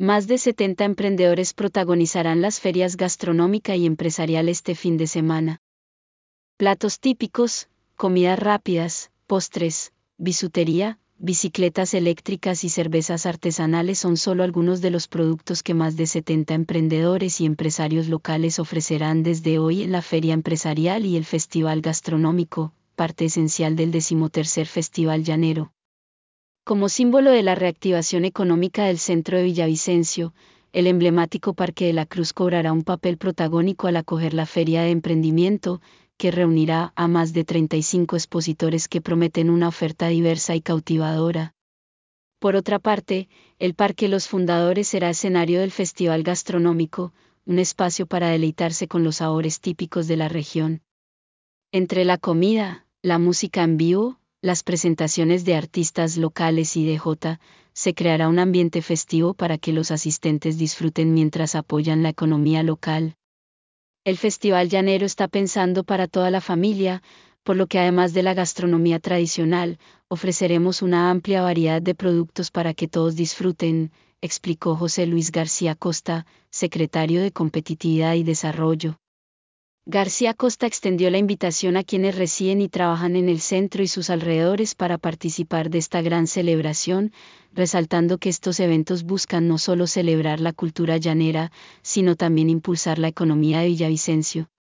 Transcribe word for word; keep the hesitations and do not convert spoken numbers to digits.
Más de setenta emprendedores protagonizarán las ferias gastronómica y empresarial este fin de semana. Platos típicos, comidas rápidas, postres, bisutería, bicicletas eléctricas y cervezas artesanales son solo algunos de los productos que más de setenta emprendedores y empresarios locales ofrecerán desde hoy en la Feria Empresarial y el Festival Gastronómico, parte esencial del decimotercer Festival Llanero. Como símbolo de la reactivación económica del centro de Villavicencio, el emblemático Parque de la Cruz cobrará un papel protagónico al acoger la Feria de Emprendimiento, que reunirá a más de treinta y cinco expositores que prometen una oferta diversa y cautivadora. Por otra parte, el Parque Los Fundadores será escenario del Festival Gastronómico, un espacio para deleitarse con los sabores típicos de la región. Entre la comida, la música en vivo, las presentaciones de artistas locales y D J, se creará un ambiente festivo para que los asistentes disfruten mientras apoyan la economía local. El Festival Llanero está pensando para toda la familia, por lo que además de la gastronomía tradicional, ofreceremos una amplia variedad de productos para que todos disfruten, explicó José Luis García Costa, secretario de Competitividad y Desarrollo. García Costa extendió la invitación a quienes residen y trabajan en el centro y sus alrededores para participar de esta gran celebración, resaltando que estos eventos buscan no solo celebrar la cultura llanera, sino también impulsar la economía de Villavicencio.